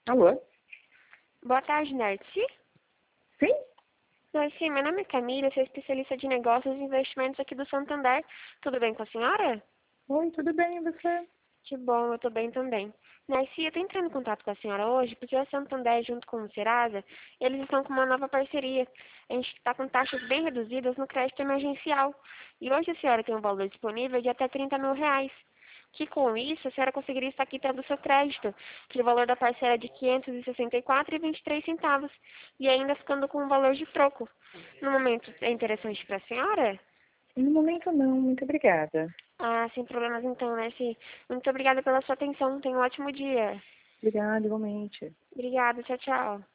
Alô? Boa tarde, Narci. Sim? Narci, meu nome é Camila, sou especialista de negócios e investimentos aqui do Santander. Tudo bem com a senhora? Oi, tudo bem, e você? Que bom, eu tô bem também. Narci, eu tô entrando em contato com a senhora hoje porque o Santander, junto com o Serasa, eles estão com uma nova parceria. A gente está com taxas bem reduzidas no crédito emergencial. E hoje a senhora tem um valor disponível de até R$ 30.000. Que com isso a senhora conseguiria estar quitando o seu crédito, que o valor da parcela é de R$ 564,23, e ainda ficando com um valor de troco. No momento, é interessante para a senhora? No momento não, muito obrigada. Ah, sem problemas então, né, Ci? Muito obrigada pela sua atenção. Tenha um ótimo dia. Obrigada, igualmente. Obrigada, tchau, tchau.